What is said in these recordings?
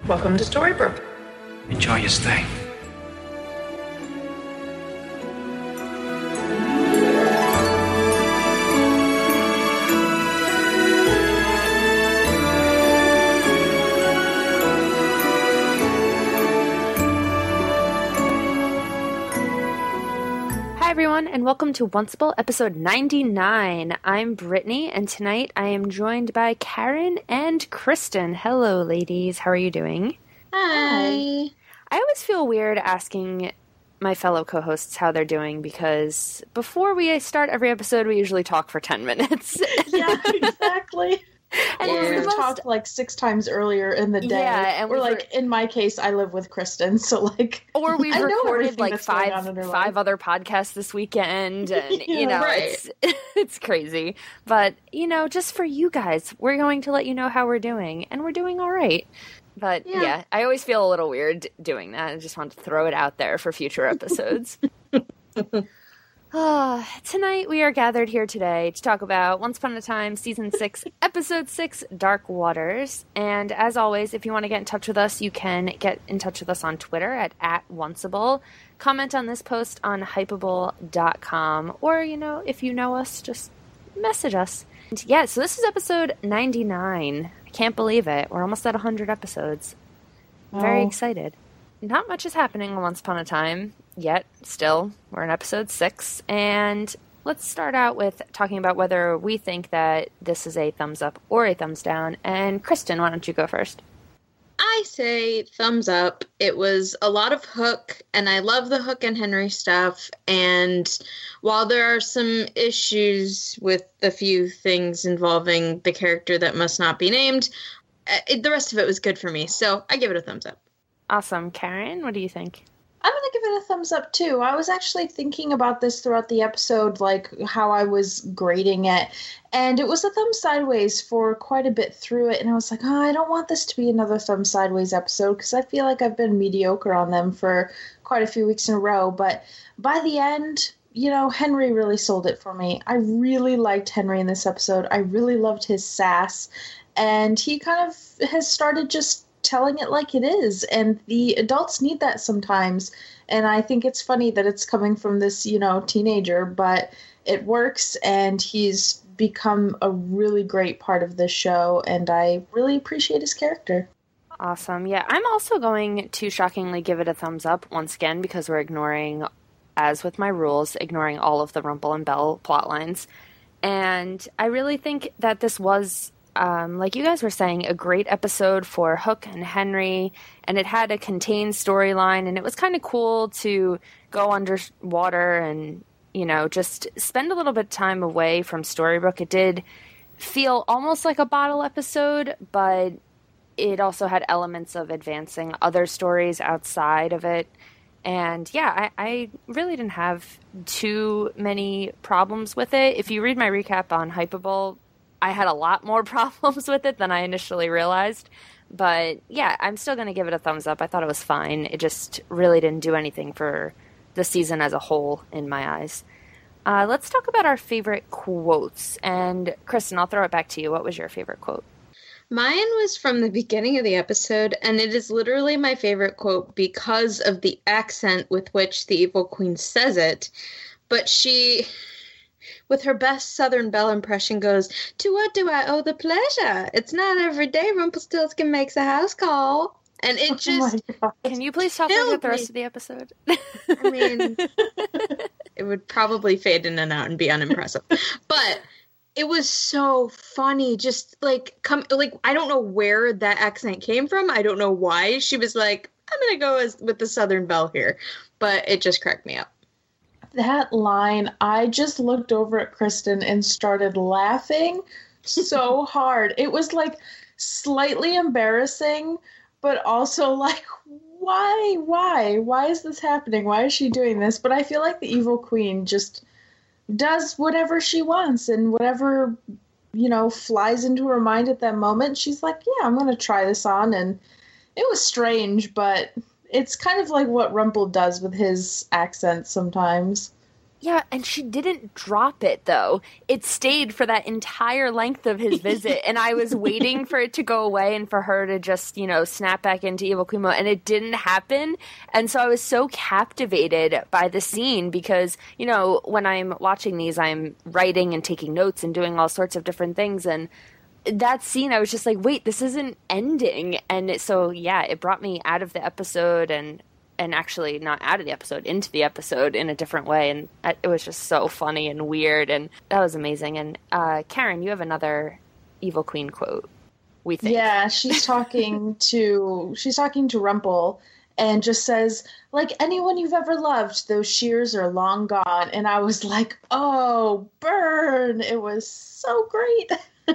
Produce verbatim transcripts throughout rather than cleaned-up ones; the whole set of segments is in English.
Welcome to Storybrooke. Enjoy your stay. Hi everyone, and welcome to Onceable episode ninety-nine. I'm Brittany, and tonight I am joined by Karen and Kristen. Hello, ladies. How are you doing? Hi. I always feel weird asking my fellow co-hosts how they're doing because before we start every episode, we usually talk for ten minutes. Yeah, exactly. And Or it's we the most- talked like six times earlier in the day. Yeah, and or we like were- in my case, I live with Kristen, so like Or we've I know recorded everything like that's going five on in her five life. other podcasts this weekend, and you Yeah. know Right. it's it's crazy. But you know, just for you guys, we're going to let you know how we're doing, and we're doing all right. But yeah. Yeah. I always feel a little weird doing that. I just want to throw it out there for future episodes. Ah, tonight we are gathered here today to talk about Once Upon a Time Season six, Episode six, Dark Waters. And as always, if you want to get in touch with us, you can get in touch with us on Twitter at, at Onceable. Comment on this post on hypable dot com. Or, you know, if you know us, just message us. And yeah, so this is episode ninety-nine. I can't believe it. We're almost at one hundred episodes. Very Oh. excited. Not much is happening on Once Upon a Time yet. Still, we're in episode six, and let's start out with talking about whether we think that this is a thumbs up or a thumbs down. And Kristen, why don't you go first? I say thumbs up. It was a lot of Hook, and I love the Hook and Henry stuff. And while there are some issues with a few things involving the character that must not be named, uh, it, the rest of it was good for me. So I give it a thumbs up. Awesome. Karen, what do you think? I'm going to give it a thumbs up too. I was actually thinking about this throughout the episode, like how I was grading it. And it was a thumb sideways for quite a bit through it. And I was like, oh, I don't want this to be another thumb sideways episode because I feel like I've been mediocre on them for quite a few weeks in a row. But by the end, you know, Henry really sold it for me. I really liked Henry in this episode. I really loved his sass. And he kind of has started just telling it like it is, and the adults need that sometimes. And I think it's funny that it's coming from this, you know, teenager, but it works, and he's become a really great part of this show, and I really appreciate his character. Awesome. Yeah, I'm also going to shockingly give it a thumbs up once again because we're ignoring, as with my rules, ignoring all of the Rumple and Bell plot lines. And I really think that this was, Um, like you guys were saying, a great episode for Hook and Henry, and it had a contained storyline, and it was kind of cool to go underwater and, you know, just spend a little bit of time away from Storybrooke. It did feel almost like a bottle episode, but it also had elements of advancing other stories outside of it. And yeah, I, I really didn't have too many problems with it. If you read my recap on Hypable, I had a lot more problems with it than I initially realized. But yeah, I'm still going to give it a thumbs up. I thought it was fine. It just really didn't do anything for the season as a whole in my eyes. Uh, let's talk about our favorite quotes. And Kristen, I'll throw it back to you. What was your favorite quote? Mine was from the beginning of the episode, and it is literally my favorite quote because of the accent with which the Evil Queen says it. But she, with her best Southern Belle impression, goes, "To what do I owe the pleasure? It's not every day Rumpelstiltskin makes a house call." And it just, Oh my God. Can you please talk Filled about the rest me. of the episode? I mean, it would probably fade in and out and be unimpressive. But it was so funny. Just like, come, like, I don't know where that accent came from. I don't know why. She was like, I'm going to go as, with the Southern Belle here. But it just cracked me up. That line, I just looked over at Kristen and started laughing so hard. It was like slightly embarrassing, but also like, why, why, why is this happening? Why is she doing this? But I feel like the Evil Queen just does whatever she wants, and whatever, you know, flies into her mind at that moment, she's like, yeah, I'm going to try this on. And it was strange, but it's kind of like what Rumple does with his accent sometimes. Yeah, and she didn't drop it, though. It stayed for that entire length of his visit, and I was waiting for it to go away and for her to just, you know, snap back into Evil Queen mode, and it didn't happen. And so I was so captivated by the scene because, you know, when I'm watching these, I'm writing and taking notes and doing all sorts of different things, and that scene, I was just like, wait, this isn't ending. And it, so, yeah, it brought me out of the episode and and actually not out of the episode, into the episode in a different way. And it was just so funny and weird, and that was amazing. And uh, Karen, you have another Evil Queen quote, we think. Yeah, she's talking to she's talking to Rumple and just says, like anyone you've ever loved, those shears are long gone. And I was like, oh, burn. It was so great.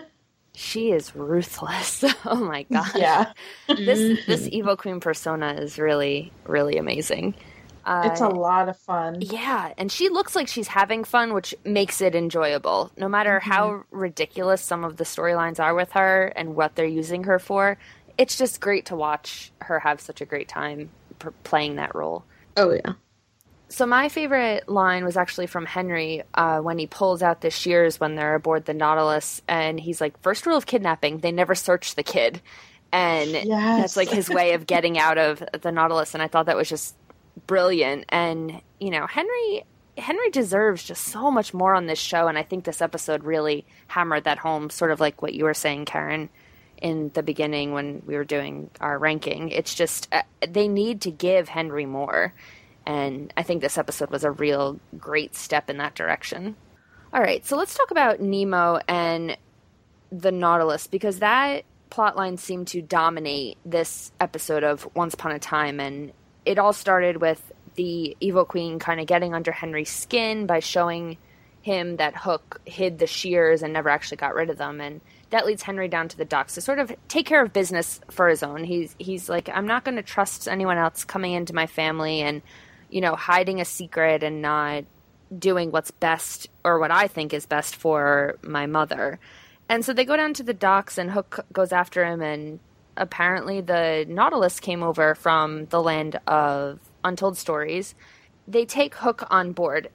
She is ruthless. Oh my god. Yeah. this this Evil Queen persona is really, really amazing. Uh, it's a lot of fun. Yeah, and she looks like she's having fun, which makes it enjoyable. No matter mm-hmm. how ridiculous some of the storylines are with her and what they're using her for, it's just great to watch her have such a great time p- playing that role. Oh, yeah. So my favorite line was actually from Henry uh, when he pulls out the shears when they're aboard the Nautilus, and he's like, first rule of kidnapping, they never search the kid. And yes. that's like his way of getting out of the Nautilus, and I thought that was just brilliant. And, you know, Henry Henry deserves just so much more on this show, and I think this episode really hammered that home, sort of like what you were saying, Karen, in the beginning when we were doing our ranking. It's just, uh, they need to give Henry more. And I think this episode was a real great step in that direction. All right, so let's talk about Nemo and the Nautilus, because that plotline seemed to dominate this episode of Once Upon a Time. And it all started with the Evil Queen kind of getting under Henry's skin by showing him that Hook hid the shears and never actually got rid of them. And that leads Henry down to the docks to sort of take care of business for his own. He's, he's like, I'm not going to trust anyone else coming into my family and, you know, hiding a secret and not doing what's best, or what I think is best for my mother. And so they go down to the docks, and Hook goes after him, and apparently the Nautilus came over from the land of Untold Stories. They take Hook on board,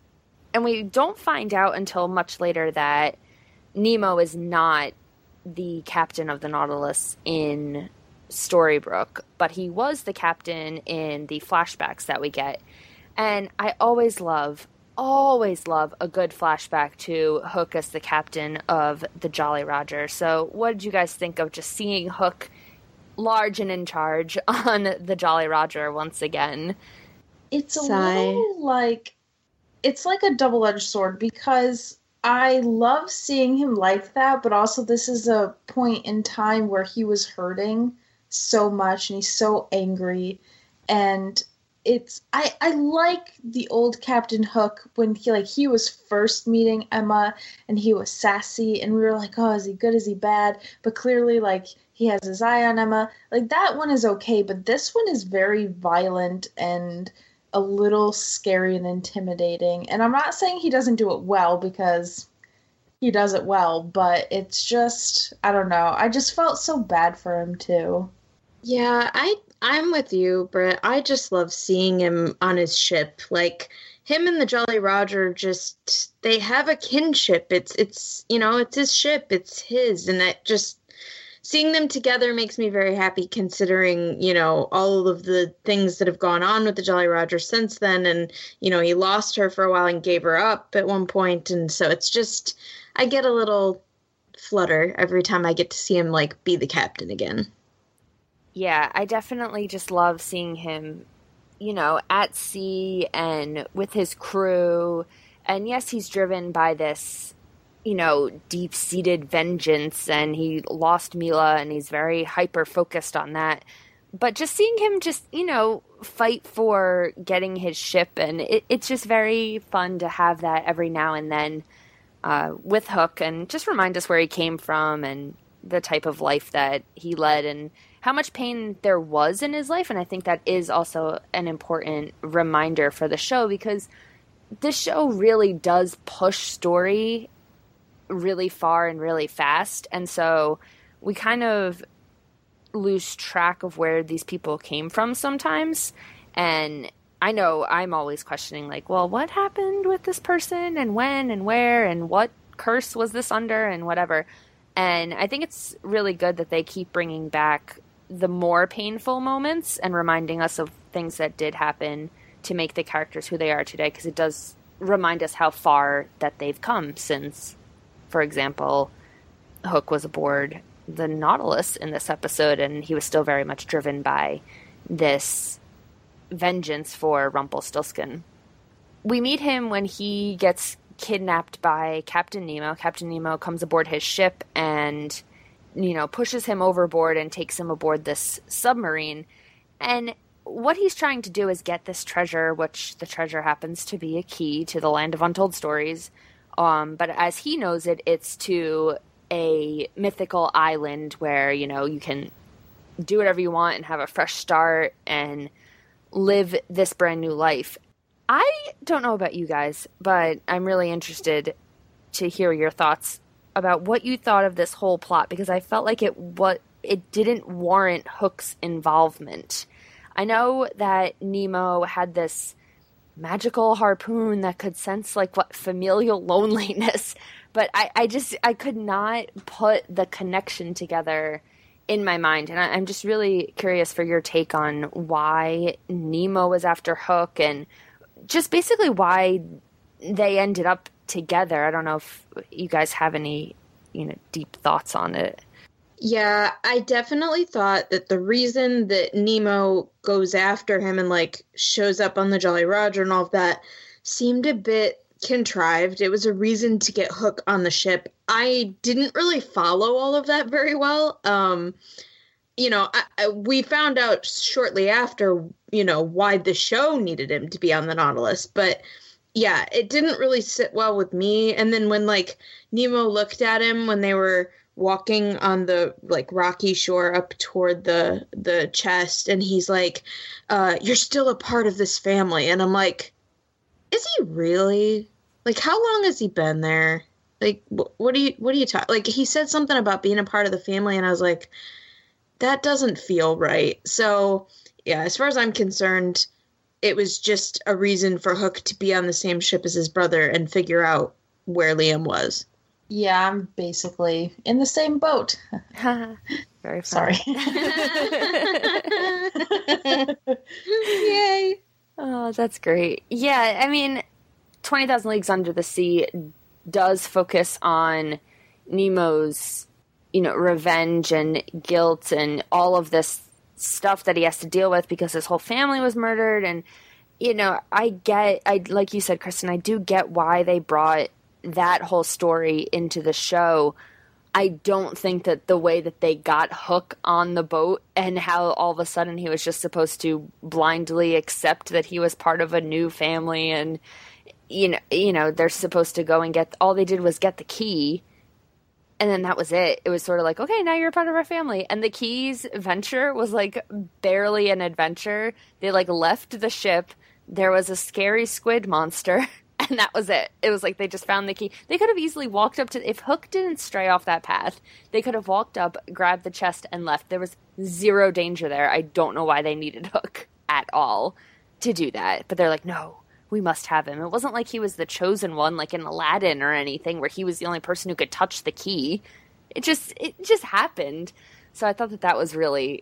and we don't find out until much later that Nemo is not the captain of the Nautilus in Storybrooke, but he was the captain in the flashbacks that we get. And I always love, always love a good flashback to Hook as the captain of the Jolly Roger. So what did you guys think of just seeing Hook large and in charge on the Jolly Roger once again? It's a Sigh. little like, it's like a double-edged sword, because I love seeing him like that, but also this is a point in time where he was hurting so much and he's so angry, and it's I I like the old Captain Hook when he like he was first meeting Emma and he was sassy and we were like, oh, is he good, is he bad? But clearly like he has his eye on Emma. Like that one is okay, but this one is very violent and a little scary and intimidating. And I'm not saying he doesn't do it well, because he does it well, but it's just, I don't know. I just felt so bad for him too. Yeah, I I'm with you, Britt. I just love seeing him on his ship. Like him and the Jolly Roger, just they have a kinship. It's it's you know it's his ship. It's his, and that just seeing them together makes me very happy. Considering you know all of the things that have gone on with the Jolly Roger since then, and you know he lost her for a while and gave her up at one point, and so it's just I get a little flutter every time I get to see him like be the captain again. Yeah, I definitely just love seeing him, you know, at sea and with his crew. And yes, he's driven by this, you know, deep-seated vengeance, and he lost Mila, and he's very hyper-focused on that. But just seeing him just, you know, fight for getting his ship, and it, it's just very fun to have that every now and then uh, with Hook, and just remind us where he came from and the type of life that he led, and how much pain there was in his life. And I think that is also an important reminder for the show, because this show really does push story really far and really fast. And so we kind of lose track of where these people came from sometimes. And I know I'm always questioning, like, well, what happened with this person and when and where and what curse was this under and whatever. And I think it's really good that they keep bringing back the more painful moments and reminding us of things that did happen to make the characters who they are today, because it does remind us how far that they've come since, for example, Hook was aboard the Nautilus in this episode, and he was still very much driven by this vengeance for Rumpelstiltskin. We meet him when he gets kidnapped by Captain Nemo. Captain Nemo comes aboard his ship and, you know, pushes him overboard and takes him aboard this submarine. And what he's trying to do is get this treasure, which the treasure happens to be a key to the Land of Untold Stories. Um, but as he knows it, it's to a mythical island where, you know, you can do whatever you want and have a fresh start and live this brand new life. I don't know about you guys, but I'm really interested to hear your thoughts about what you thought of this whole plot, because I felt like it what it didn't warrant Hook's involvement. I know that Nemo had this magical harpoon that could sense like what familial loneliness, but I, I just I could not put the connection together in my mind, and I, I'm just really curious for your take on why Nemo was after Hook and just basically why they ended up together. I don't know if you guys have any, you know, deep thoughts on it. Yeah, I definitely thought that the reason that Nemo goes after him and, like, shows up on the Jolly Roger and all of that seemed a bit contrived. It was a reason to get Hook on the ship. I didn't really follow all of that very well. Um, you know, I, I, we found out shortly after, you know, why the show needed him to be on the Nautilus. But, yeah, it didn't really sit well with me. And then when, like, Nemo looked at him when they were walking on the like rocky shore up toward the the chest, and he's like, uh you're still a part of this family, and I'm like, is he really? Like, how long has he been there? Like, wh- what do you what do you talk like he said something about being a part of the family, and I was like, that doesn't feel right. So yeah, as far as I'm concerned, it was just a reason for Hook to be on the same ship as his brother and figure out where Liam was. Yeah, I'm basically in the same boat. Very fun. Sorry. Yay. Oh, that's great. Yeah, I mean, twenty thousand Leagues Under the Sea does focus on Nemo's, you know, revenge and guilt and all of this stuff that he has to deal with because his whole family was murdered. And, you know, I get, I like you said, Kristen, I do get why they brought that whole story into the show. I don't think that the way that they got Hook on the boat and how all of a sudden he was just supposed to blindly accept that he was part of a new family, and you know, you know, they're supposed to go and get, all they did was get the key, and then that was it. It was sort of like, okay, now you're part of our family. And the Keys venture was like barely an adventure. They like left the ship. There was a scary squid monster. And that was it. It was like they just found the key. They could have easily walked up to... If Hook didn't stray off that path, they could have walked up, grabbed the chest, and left. There was zero danger there. I don't know why they needed Hook at all to do that. But they're like, no, we must have him. It wasn't like he was the chosen one, like in Aladdin or anything, where he was the only person who could touch the key. It just, it just happened. So I thought that that was really,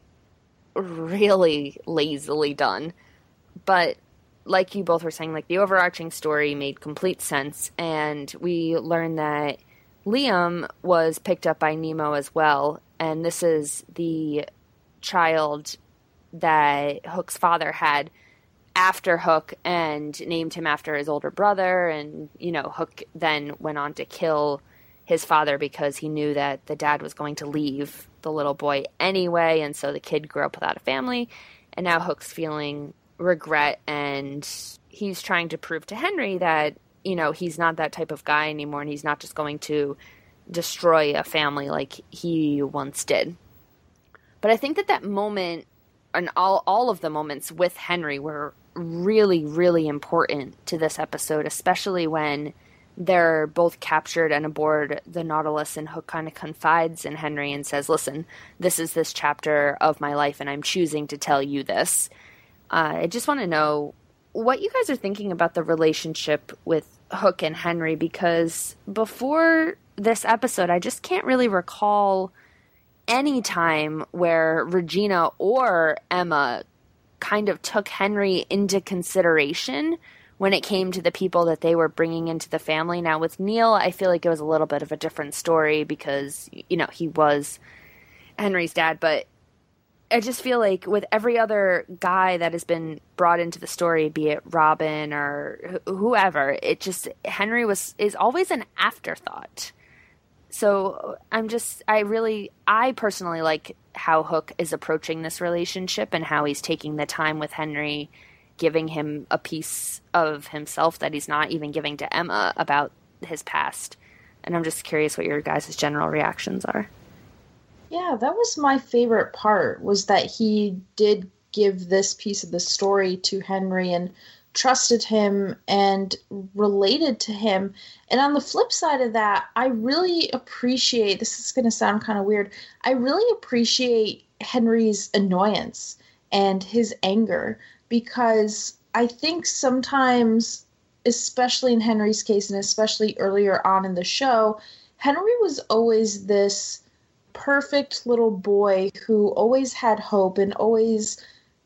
really lazily done. But like you both were saying, like, the overarching story made complete sense, and we learned that Liam was picked up by Nemo as well, and this is the child that Hook's father had after Hook and named him after his older brother, and, you know, Hook then went on to kill his father because he knew that the dad was going to leave the little boy anyway, and so the kid grew up without a family, and now Hook's feeling regret, and he's trying to prove to Henry that, you know, he's not that type of guy anymore, and he's not just going to destroy a family like he once did. But I think that that moment, and all, all of the moments with Henry, were really, really important to this episode, especially when they're both captured and aboard the Nautilus, and Hook kind of confides in Henry and says, listen, this is this chapter of my life, and I'm choosing to tell you this. Uh, I just want to know what you guys are thinking about the relationship with Hook and Henry, because before this episode, I just can't really recall any time where Regina or Emma kind of took Henry into consideration when it came to the people that they were bringing into the family. Now with Neil, I feel like it was a little bit of a different story because, you know, he was Henry's dad, but I just feel like with every other guy that has been brought into the story, be it Robin or wh- whoever, it just, Henry was, is always an afterthought. So I'm just, I really, I personally like how Hook is approaching this relationship and how he's taking the time with Henry, giving him a piece of himself that he's not even giving to Emma about his past. And I'm just curious what your guys' general reactions are. Yeah, that was my favorite part, was that he did give this piece of the story to Henry and trusted him and related to him. And on the flip side of that, I really appreciate, this is going to sound kind of weird, I really appreciate Henry's annoyance and his anger, because I think sometimes, especially in Henry's case and especially earlier on in the show, Henry was always this perfect little boy who always had hope and always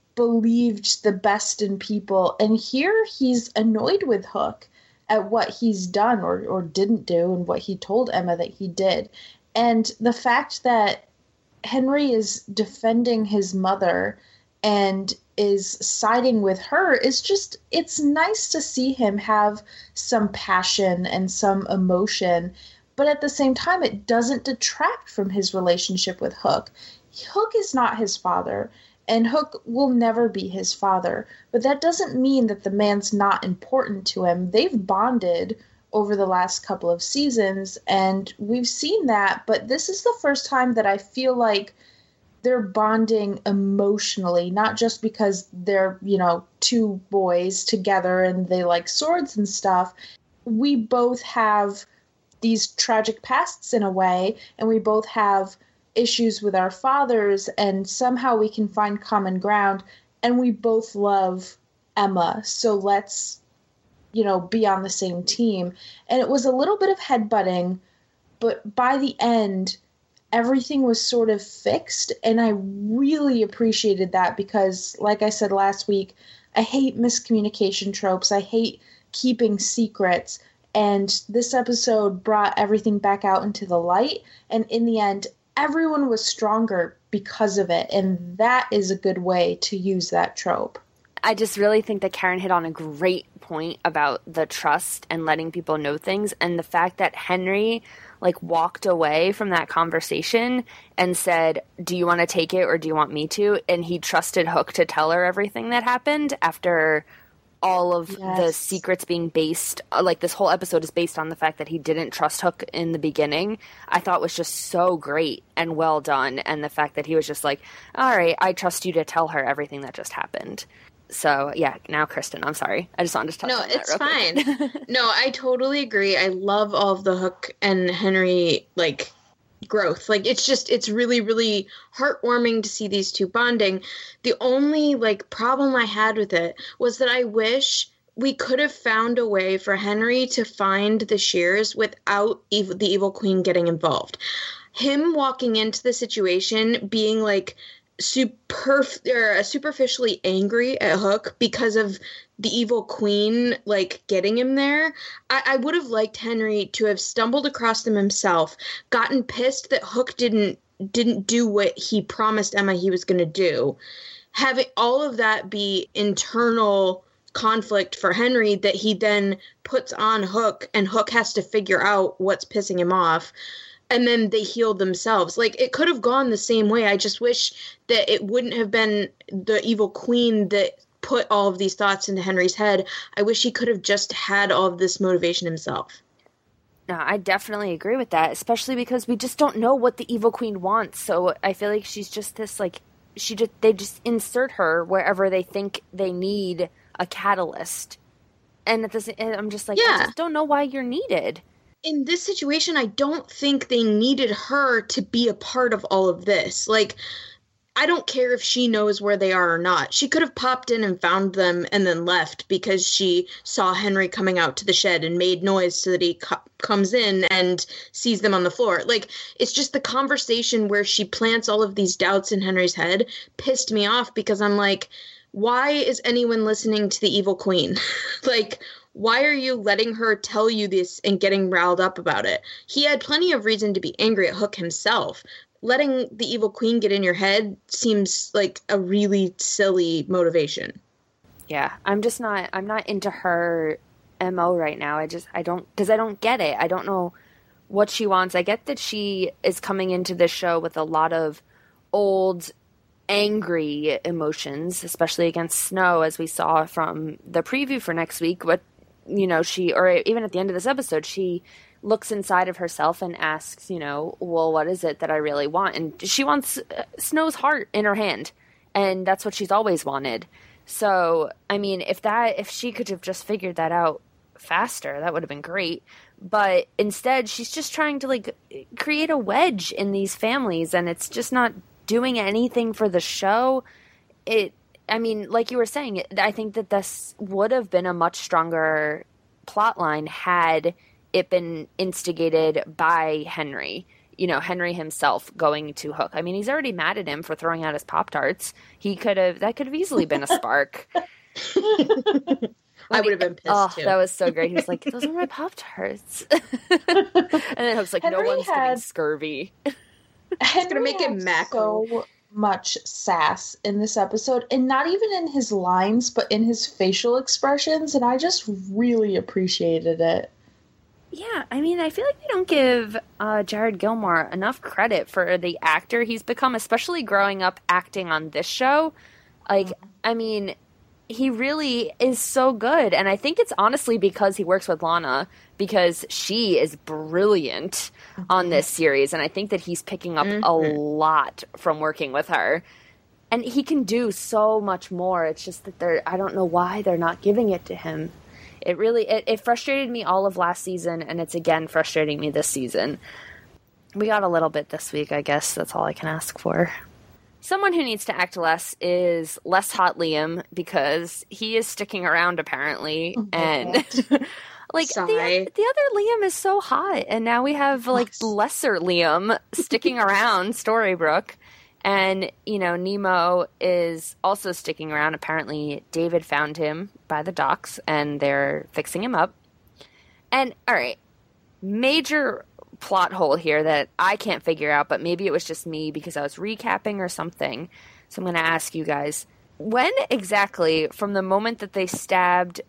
believed the best in people. And here he's annoyed with Hook at what he's done or, or didn't do and what he told Emma that he did. And the fact that Henry is defending his mother and is siding with her is just, it's nice to see him have some passion and some emotion. But at the same time, it doesn't detract from his relationship with Hook. Hook is not his father, and Hook will never be his father. But that doesn't mean that the man's not important to him. They've bonded over the last couple of seasons, and we've seen that. But this is the first time that I feel like they're bonding emotionally, not just because they're, you know, two boys together and they like swords and stuff. We both have these tragic pasts in a way, and we both have issues with our fathers, and somehow we can find common ground, and we both love Emma, so let's, you know, be on the same team. And it was a little bit of headbutting, but by the end, everything was sort of fixed, and I really appreciated that because, like I said last week, I hate miscommunication tropes. I hate keeping secrets. And this episode brought everything back out into the light. And in the end, everyone was stronger because of it. And that is a good way to use that trope. I just really think that Karen hit on a great point about the trust and letting people know things. And the fact that Henry, like, walked away from that conversation and said, do you want to take it or do you want me to? And he trusted Hook to tell her everything that happened after all of yes. the secrets being based, like this whole episode is based on the fact that he didn't trust Hook in the beginning, I thought was just so great and well done. And the fact that he was just like, all right, I trust you to tell her everything that just happened. So yeah, now Kristen, I'm sorry. I just wanted to touch no, on that it's real quick. fine. No, I totally agree. I love all of the Hook and Henry, like, growth. Like, it's just, it's really, really heartwarming to see these two bonding. The only, like, problem I had with it was that I wish we could have found a way for Henry to find the shears without ev- the Evil Queen getting involved. Him walking into the situation being, like, super or superficially angry at Hook because of the Evil Queen, like, getting him there. I, I would have liked Henry to have stumbled across them himself, gotten pissed that Hook didn't didn't do what he promised Emma he was going to do, having all of that be internal conflict for Henry that he then puts on Hook, and Hook has to figure out what's pissing him off. And then they healed themselves. Like, it could have gone the same way. I just wish that it wouldn't have been the Evil Queen that put all of these thoughts into Henry's head. I wish he could have just had all of this motivation himself. No, I definitely agree with that, especially because we just don't know what the Evil Queen wants. So I feel like she's just this, like, she just, they just insert her wherever they think they need a catalyst. And at this, I'm just like, yeah. I just don't know why you're needed. In this situation, I don't think they needed her to be a part of all of this. Like, I don't care if she knows where they are or not. She could have popped in and found them and then left because she saw Henry coming out to the shed and made noise so that he co- comes in and sees them on the floor. Like, it's just the conversation where she plants all of these doubts in Henry's head pissed me off because I'm like, why is anyone listening to the evil queen? Like, why are you letting her tell you this and getting riled up about it? He had plenty of reason to be angry at Hook himself. Letting the evil queen get in your head seems like a really silly motivation. Yeah, I'm just not, I'm not into her M O right now. I just, I don't, because I don't get it. I don't know what she wants. I get that she is coming into this show with a lot of old, angry emotions, especially against Snow, as we saw from the preview for next week. But, you know, she, or even at the end of this episode, she looks inside of herself and asks, you know, well, what is it that I really want? And she wants Snow's heart in her hand. And that's what she's always wanted. So, I mean, if that, if she could have just figured that out faster, that would have been great. But instead, she's just trying to, like, create a wedge in these families, and it's just not doing anything for the show. It, I mean, like you were saying, I think that this would have been a much stronger plotline had it been instigated by Henry. You know, Henry himself going to Hook. I mean, he's already mad at him for throwing out his Pop-Tarts. He could have, that could have easily been a spark. I would have been pissed, oh, too. That was so great. He was like, those are my Pop-Tarts. And then Hook's like, Henry no one's had, getting scurvy. Henry gonna make it had mackerel. so much sass in this episode, and not even in his lines, but in his facial expressions, and I just really appreciated it. Yeah, I mean, I feel like they don't give uh, Jared Gilmore enough credit for the actor he's become, especially growing up acting on this show. Like, I mean, he really is so good, and I think it's honestly because he works with Lana, because she is brilliant mm-hmm. on this series, and I think that he's picking up mm-hmm. a lot from working with her. And he can do so much more. It's just that they're, I don't know why they're not giving it to him. It really, it, it frustrated me all of last season, and it's again frustrating me this season. We got a little bit this week, I guess. That's all I can ask for. Someone who needs to act less is less hot Liam, because he is sticking around apparently, oh and like the, the other Liam is so hot, and now we have like lesser Liam sticking around Storybrooke. And, you know, Nemo is also sticking around. Apparently, David found him by the docks, and they're fixing him up. And, all right, major plot hole here that I can't figure out, but maybe it was just me because I was recapping or something. So I'm going to ask you guys, when exactly, from the moment that they stabbed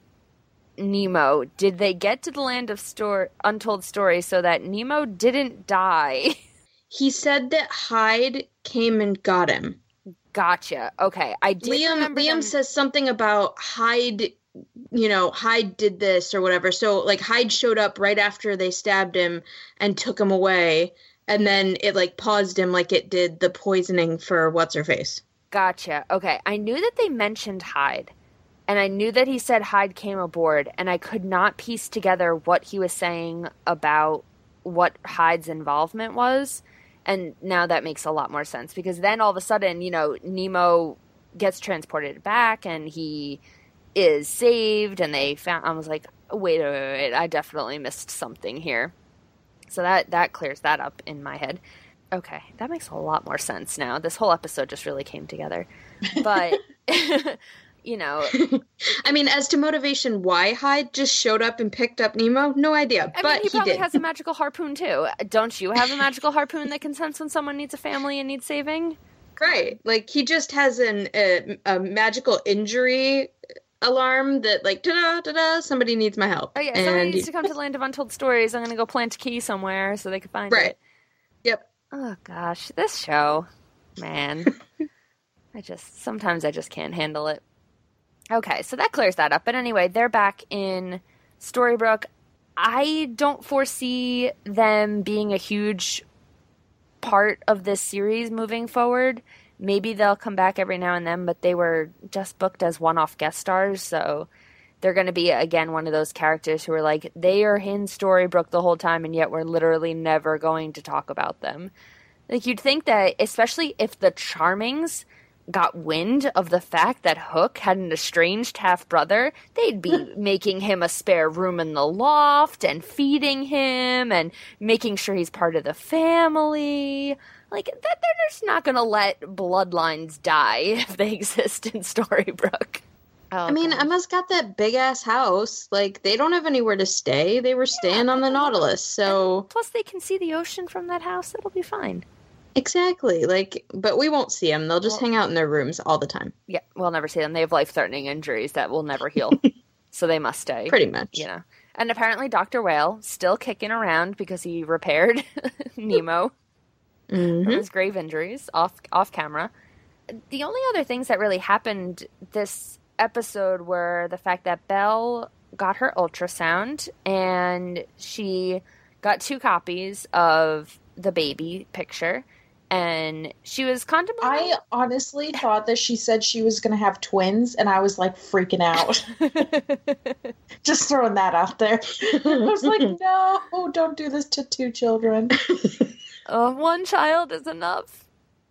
Nemo, did they get to the land of Stor- Untold Stories so that Nemo didn't die? He said that Hyde came and got him. Gotcha. Okay. I did Liam, remember Liam them... says something about Hyde, you know, Hyde did this or whatever. So, like, Hyde showed up right after they stabbed him and took him away. And then it, like, paused him like it did the poisoning for What's-Her-Face. Gotcha. Okay. I knew that they mentioned Hyde. And I knew that he said Hyde came aboard. And I could not piece together what he was saying about what Hyde's involvement was. And now that makes a lot more sense, because then all of a sudden, you know, Nemo gets transported back and he is saved, and they found, I was like, wait, wait, wait, wait, I definitely missed something here. So that, that clears that up in my head. Okay, that makes a lot more sense now. This whole episode just really came together. But, you know. I mean, as to motivation, why Hyde just showed up and picked up Nemo? No idea, I but mean, he, he probably did. has a magical harpoon, too. Don't you have a magical harpoon that can sense when someone needs a family and needs saving? Right. Like, he just has an a, a magical injury alarm that, like, ta-da, ta-da, somebody needs my help. Oh, yeah, and somebody needs to come to the land of untold stories. I'm going to go plant a key somewhere so they can find right. it. Yep. Oh, gosh. This show, man. I just, sometimes I just can't handle it. Okay, so that clears that up. But anyway, they're back in Storybrooke. I don't foresee them being a huge part of this series moving forward. Maybe they'll come back every now and then, but they were just booked as one-off guest stars, so they're going to be, again, one of those characters who are like, they are in Storybrooke the whole time, and yet we're literally never going to talk about them. Like, you'd think that, especially if the Charmings got wind of the fact that Hook had an estranged half-brother, they'd be making him a spare room in the loft and feeding him and making sure he's part of the family. Like, that, they're just not going to let bloodlines die if they exist in Storybrooke. Oh, I mean, God. Emma's got that big-ass house. Like, they don't have anywhere to stay. They were staying Yeah, on the Nautilus, so... And plus, they can see the ocean from that house. It'll be fine. Exactly. Like, but we won't see them. They'll just Well, hang out in their rooms all the time. Yeah, we'll never see them. They have life-threatening injuries that will never heal. So they must stay. Pretty much. You know. And apparently Doctor Whale, still kicking around because he repaired Nemo Mm-hmm. from his grave injuries off off camera. The only other things that really happened this episode were the fact that Belle got her ultrasound and she got two copies of the baby picture. And she was contemplating... I honestly thought that she said she was going to have twins, and I was, like, freaking out. Just throwing that out there. I was like, no, don't do this to two children. Oh, one child is enough.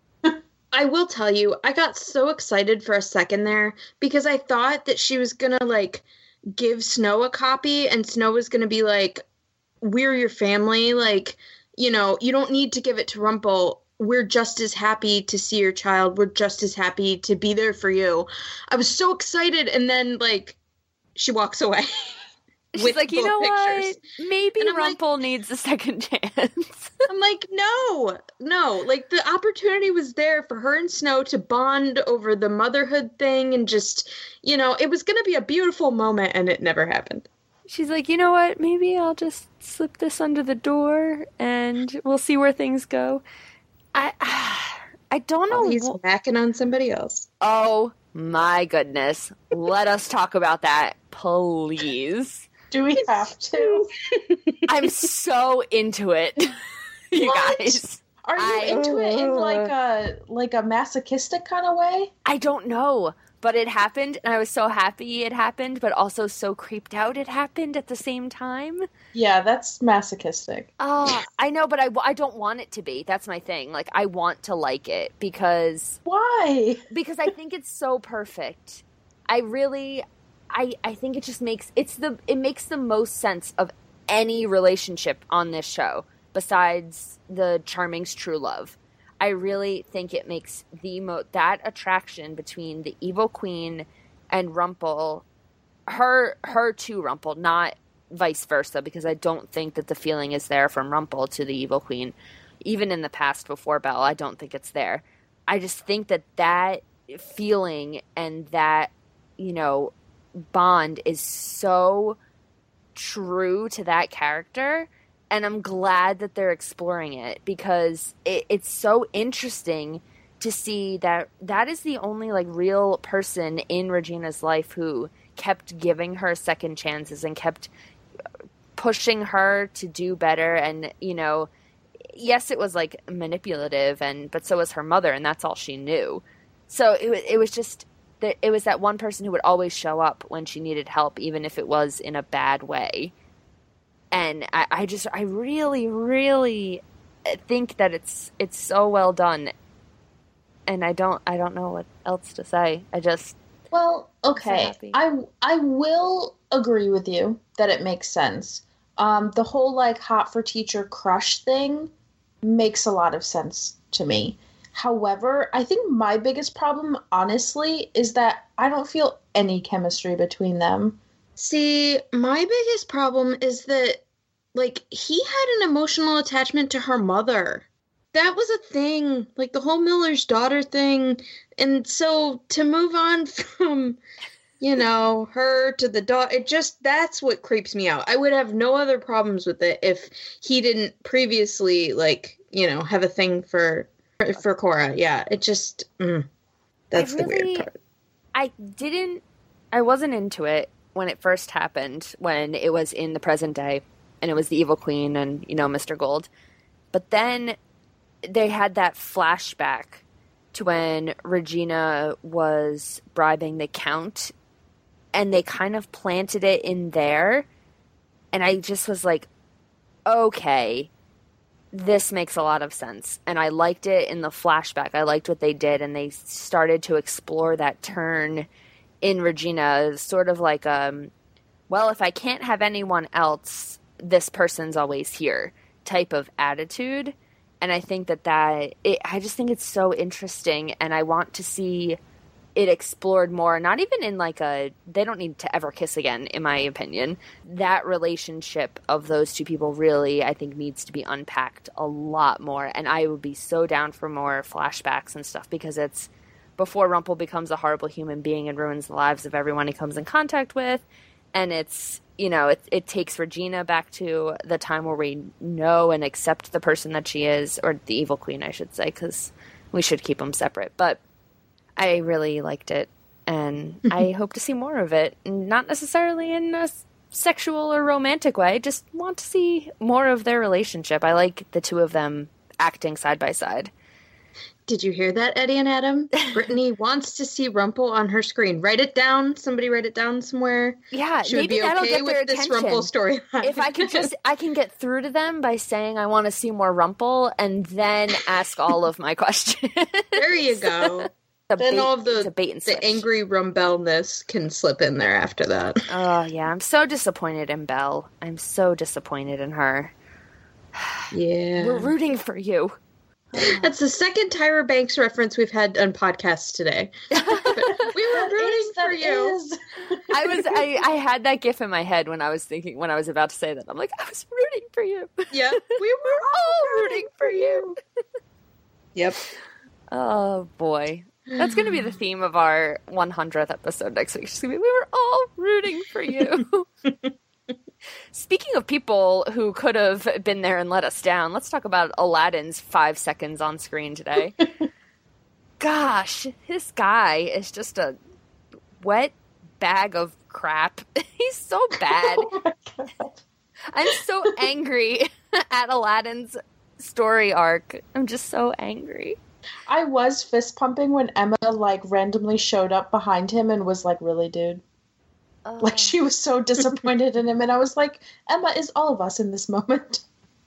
I will tell you, I got so excited for a second there because I thought that she was going to, like, give Snow a copy, and Snow was going to be like, we're your family, like, you know, you don't need to give it to Rumple. We're just as happy to see your child. We're just as happy to be there for you. I was so excited, and then, like, she walks away. She's like, you know pictures. what? Maybe And I'm Rumple like, needs a second chance. I'm like, no, no. Like, the opportunity was there for her and Snow to bond over the motherhood thing, and just, you know, it was going to be a beautiful moment, and it never happened. She's like, you know what? Maybe I'll just slip this under the door, and we'll see where things go. I I don't know. Oh, he's wh- backing on somebody else. oh my goodness. Let us talk about that, please. Do we have to? I'm so into it, you What? guys. Are you I- into it in like a like a masochistic kind of way? I don't know, but it happened, and I was so happy it happened, but also so creeped out it happened at the same time. Yeah, that's masochistic. Oh, I know, but I, I don't want it to be. That's my thing. Like, I want to like it because Why? because I think it's so perfect. I really, I I think it just makes it's the it makes the most sense of any relationship on this show besides the Charming's true love. I really think it makes the mo that attraction between the evil queen and Rumple, her her to Rumple, not vice versa, because I don't think that the feeling is there from Rumple to the evil queen. Even in the past before Belle, I don't think it's there. I just think that that feeling and that, you know, bond is so true to that character, and I'm glad that they're exploring it because it, it's so interesting to see that that is the only like real person in Regina's life who kept giving her second chances and kept pushing her to do better. And, you know, yes, it was like manipulative, and but so was her mother, and that's all she knew. So it, wa- it was just that it was that one person who would always show up when she needed help, even if it was in a bad way. And I, I just, I really, really think that it's it's so well done. And I don't, I don't know what else to say. I just, Well, so okay. happy. I I will agree with you that it makes sense. Um, the whole like hot for teacher crush thing makes a lot of sense to me. However, I think my biggest problem, honestly, is that I don't feel any chemistry between them. See, my biggest problem is that, like, he had an emotional attachment to her mother. That was a thing, like the whole Miller's daughter thing. And so to move on from, you know, her to the daughter, it just, that's what creeps me out. I would have no other problems with it if he didn't previously, like, you know, have a thing for for Cora. Yeah, it just, mm, that's I the really- weird part. I didn't, I wasn't into it when it first happened, when it was in the present day, and it was the evil queen and, you know, Mister Gold. But then they had that flashback to when Regina was bribing the Count, and they kind of planted it in there, and I just was like, okay. this makes a lot of sense. And I liked it in the flashback. I liked what they did, and they started to explore that turn in Regina, sort of like, um, well, if I can't have anyone else, this person's always here type of attitude. And I think that that, it, I just think it's so interesting, and I want to see it explored more, not even in like a, they don't need to ever kiss again, in my opinion. That relationship of those two people really, I think, needs to be unpacked a lot more. And I would be so down for more flashbacks and stuff, because it's before Rumple becomes a horrible human being and ruins the lives of everyone he comes in contact with. And it's, you know, it, it takes Regina back to the time where we know and accept the person that she is, or the evil queen, I should say, because we should keep them separate. But I really liked it, and I hope to see more of it. Not necessarily in a sexual or romantic way, just want to see more of their relationship. I like the two of them acting side by side. Did you hear that, Eddie and Adam? Brittany wants to see Rumple on her screen. Write it down. Somebody write it down somewhere. Yeah, she maybe would be that'll okay get their with this attention. Rumple storyline. If I could just, I can get through to them by saying I want to see more Rumple, and then ask all of my questions. There you go. The then bait, all of the, bait and the angry Rumbelness can slip in there after that. Oh, yeah. I'm so disappointed in Belle. I'm so disappointed in her. Yeah. We're rooting for you. That's the second Tyra Banks reference we've had on podcasts today. We were rooting is, for you. Is. I was I, I had that gif in my head when I was thinking when I was about to say that. I'm like, I was rooting for you. Yeah. We were all rooting for you. Yep. Oh boy. That's going to be the theme of our one hundredth episode next week. It's gonna be, we were all rooting for you. Speaking of people who could have been there and let us down, let's talk about Aladdin's five seconds on screen today. Gosh, this guy is just a wet bag of crap. He's so bad. Oh my God. I'm so angry at Aladdin's story arc. I'm just so angry. I was fist pumping when Emma like randomly showed up behind him and was like, "Really, dude?" Oh. Like she was so disappointed in him, and I was like, "Emma is all of us in this moment."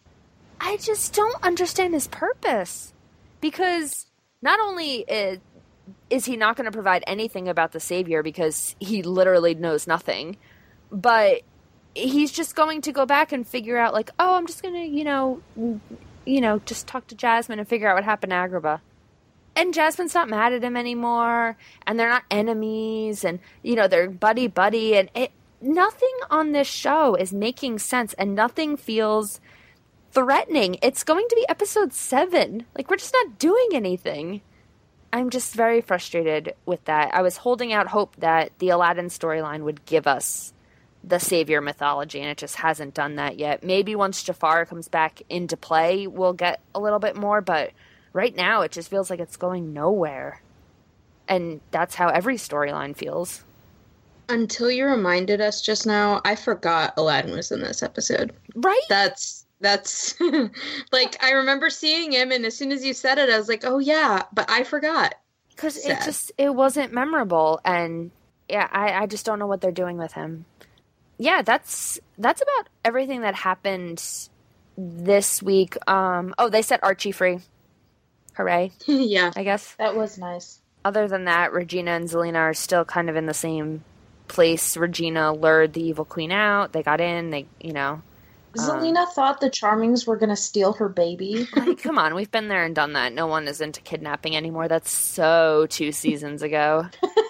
I just don't understand his purpose, because not only is, is he not going to provide anything about the Savior because he literally knows nothing, but he's just going to go back and figure out like, oh, I'm just going to, you know, you know, just talk to Jasmine and figure out what happened to Agrabah. And Jasmine's not mad at him anymore, and they're not enemies, and, you know, they're buddy-buddy, and it, nothing on this show is making sense, and nothing feels threatening. It's going to be episode seven. Like, we're just not doing anything. I'm just very frustrated with that. I was holding out hope that the Aladdin storyline would give us the Savior mythology, and it just hasn't done that yet. Maybe once Jafar comes back into play, we'll get a little bit more, but right now it just feels like it's going nowhere. And that's how every storyline feels. Until you reminded us just now, I forgot Aladdin was in this episode. Right? That's, that's, like, I remember seeing him, and as soon as you said it, I was like, oh yeah, but I forgot. Because it just, it wasn't memorable, and yeah, I, I just don't know what they're doing with him. Yeah, that's that's about everything that happened this week. Um, oh, they set Archie free. Hooray. Yeah. I guess. That was nice. Other than that, Regina and Zelina are still kind of in the same place. Regina lured the evil queen out. They got in. They, you know. Zelina um, thought the Charmings were going to steal her baby. Like, come on, we've been there and done that. No one is into kidnapping anymore. That's so two seasons ago.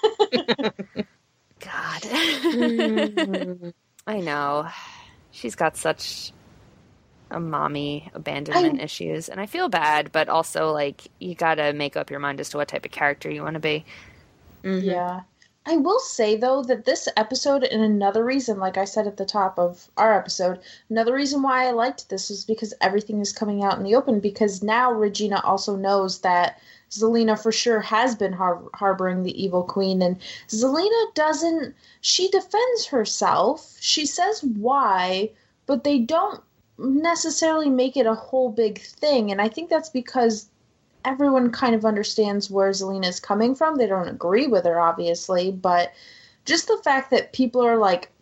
God. I know. She's got such a mommy abandonment I, issues, and I feel bad, but also, like, you gotta make up your mind as to what type of character you want to be. Mm-hmm. Yeah. I will say, though, that this episode, and another reason, like I said at the top of our episode, another reason why I liked this is because everything is coming out in the open, because now Regina also knows that Zelina for sure has been har- harboring the evil queen, and Zelina doesn't, she defends herself, she says why, but they don't necessarily make it a whole big thing, and I think that's because everyone kind of understands where Zelina is coming from. They don't agree with her, obviously, but just the fact that people are, like,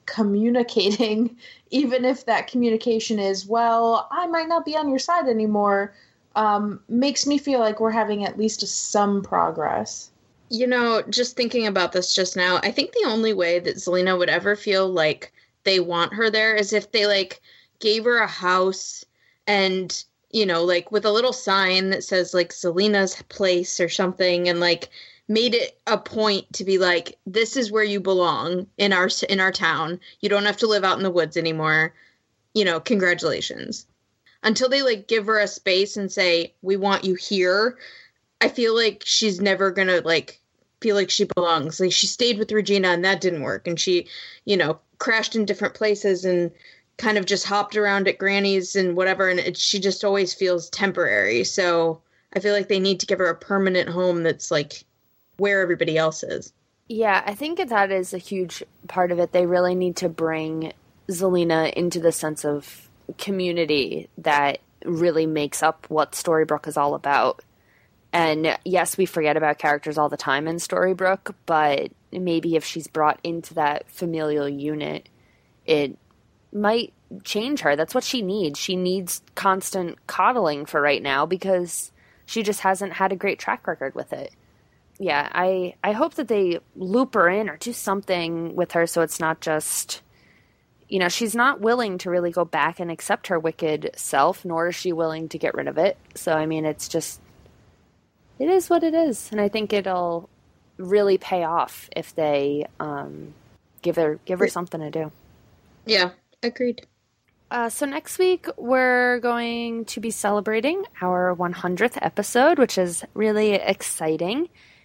communicating, even if that communication is, well, I might not be on your side anymore, um, makes me feel like we're having at least some progress. You know, just thinking about this just now, I think the only way that Zelena would ever feel like they want her there is if they, like, gave her a house and, you know, like, with a little sign that says, like, Zelena's place or something, and, like, made it a point to be like, this is where you belong in our in our town. You don't have to live out in the woods anymore. You know, congratulations. Until they, like, give her a space and say, we want you here, I feel like she's never gonna, like, feel like she belongs. Like, she stayed with Regina and that didn't work. And she, you know, crashed in different places and kind of just hopped around at Granny's and whatever. And it, she just always feels temporary. So I feel like they need to give her a permanent home that's, like, where everybody else is. Yeah, I think that is a huge part of it. They really need to bring Zelena into the sense of community that really makes up what Storybrooke is all about. And yes, we forget about characters all the time in Storybrooke, but maybe if she's brought into that familial unit, it might change her. That's what she needs. She needs constant coddling for right now because she just hasn't had a great track record with it. Yeah, I, I hope that they loop her in or do something with her so it's not just, you know, she's not willing to really go back and accept her wicked self, nor is she willing to get rid of it. So, I mean, it's just, it is what it is. And I think it'll really pay off if they um, give her give her something to do. Yeah, agreed. Uh, so next week, we're going to be celebrating our one hundredth episode, which is really exciting.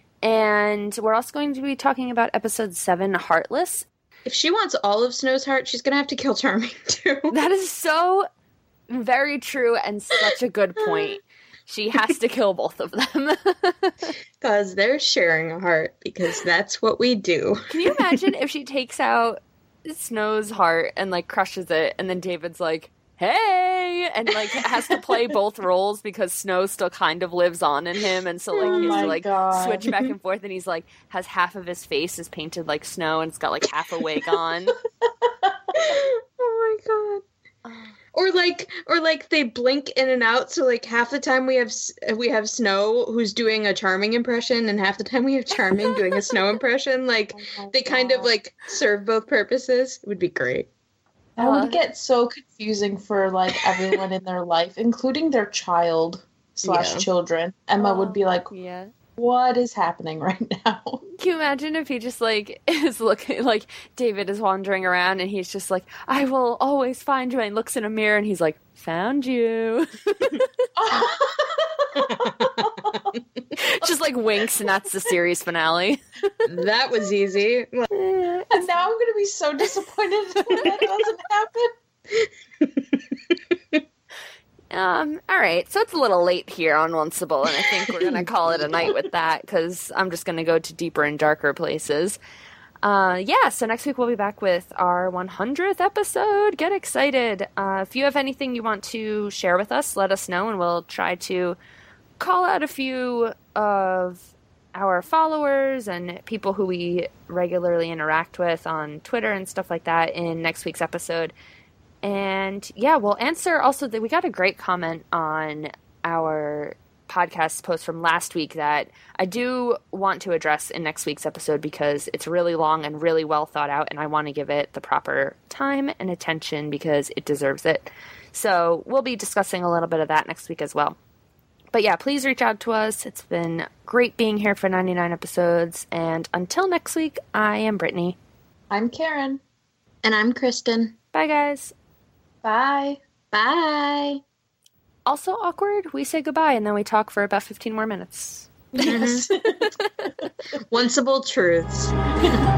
And we're also going to be talking about episode seven, Heartless. If she wants all of Snow's heart, she's going to have to kill Charming, too. That is so very true and such a good point. She has to kill both of them. Because they're sharing a heart, because that's what we do. Can you imagine if she takes out Snow's heart and, like, crushes it, and then David's like, hey! And, like, has to play both roles because Snow still kind of lives on in him, and so, like, Oh he has my to, like, God. switch back and forth, and he's, like, has half of his face is painted like Snow, and it's got, like, half a wig on. Oh my god. Or like, or like they blink in and out. So like half the time we have we have Snow who's doing a Charming impression, and half the time we have Charming doing a Snow impression. Like Oh my they kind of God. like serve both purposes. It would be great. That Uh, would get so confusing for like everyone in their life, including their child slash Yeah. children. Emma would be like, Yeah. what is happening right now? Can you imagine if he just, like, is looking, like, David is wandering around and he's just like, I will always find you, and he looks in a mirror and he's like, found you. Just, like, winks, and that's the series finale. That was easy. Well, And now I'm going to be so disappointed when that doesn't happen. Um, all right, so it's a little late here on Onceable, and I think we're going to call it a night with that, because I'm just going to go to deeper and darker places. Uh, yeah, so next week we'll be back with our one hundredth episode. Get excited. Uh, if you have anything you want to share with us, let us know, and we'll try to call out a few of our followers and people who we regularly interact with on Twitter and stuff like that in next week's episode. And yeah, we'll answer also that we got a great comment on our podcast post from last week that I do want to address in next week's episode because it's really long and really well thought out, and I want to give it the proper time and attention because it deserves it. So we'll be discussing a little bit of that next week as well. But yeah, please reach out to us. It's been great being here for ninety-nine episodes. And until next week, I am Brittany. I'm Karen. and I'm Kristen. Bye, guys. Bye. Bye. Also awkward, we say goodbye and then we talk for about fifteen more minutes. Yes. Onceable truths.